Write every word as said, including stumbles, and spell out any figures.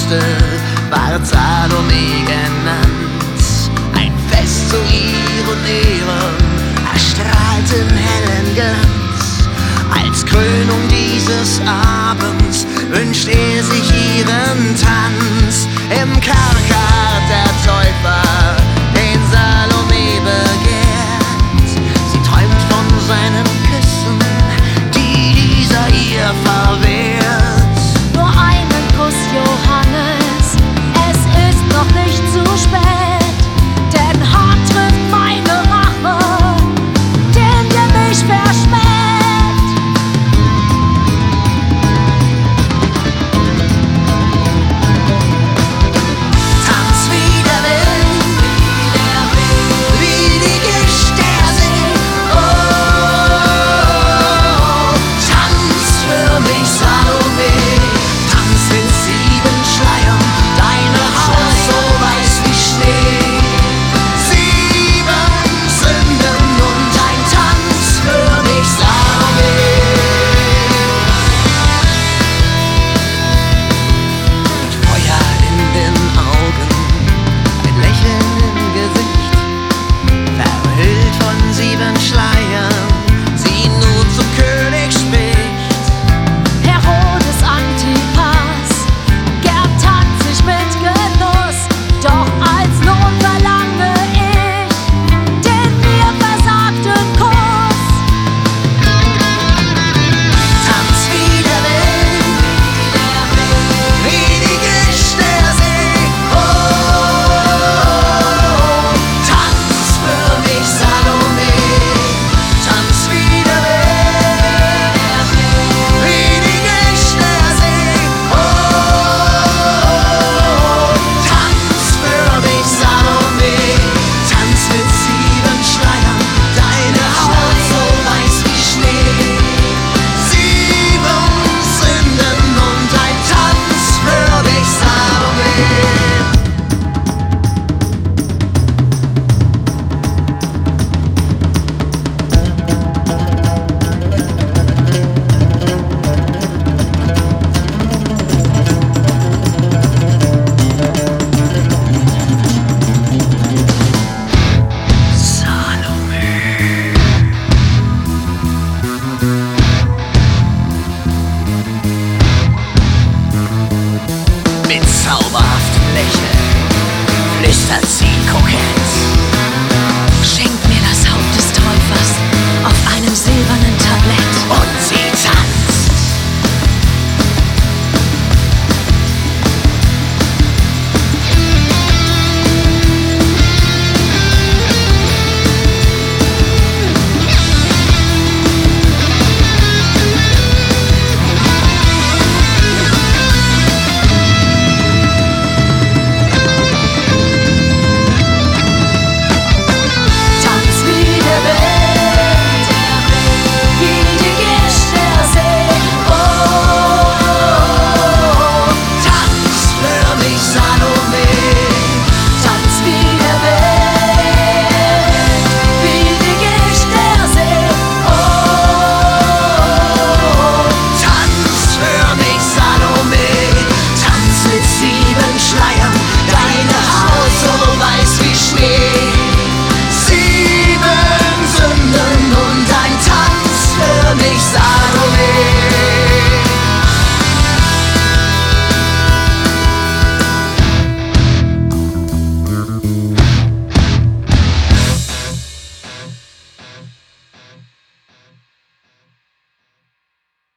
Schönste ward Salome genannt. Ein Fest zu ihren Ehren erstrahlt im hellen Glanz. Als Krönung dieses Abends wünscht er sich ihren Tanz. Im Kerker der Täufer, den Salome begehrt. Sie träumt von seinen Küssen, die dieser ihr verwehrt. Nur einen Kuss, Johannes, es ist noch nicht zu spät. Denn hart trifft meine Rache, den der mich verschmäht. Tanz wie der Wind, wie die Gischt der See. Oh, tanz für mich, Salome. Tanz mit sieben Schleiern, deine Haut so weiß wie Schnee. Sieben Sünden und ein Tanz für mich, Salome. Mit Feuer in den Augen, ein Lächeln im Gesicht, verhüllt von sieben Schleiern, sie nun zum König spricht. Herodes Antipas, gern tanz ich mit Genuss, doch als Lohn verlange ich den mir versagten Kuss. Tanz wie der Wind, wie die Gischt der See. Oh, tanz für mich, Salome. Tanz wie der Wind, wie die Gischt der See. Oh, tanz für mich, Salome. Tanz mit sieben Schleiern, deine Haut so weiß wie Schnee. Sieben Sünden und ein Tanz für dich, Salome. Salome. Mit zauberhaftem Lächeln flüstert sie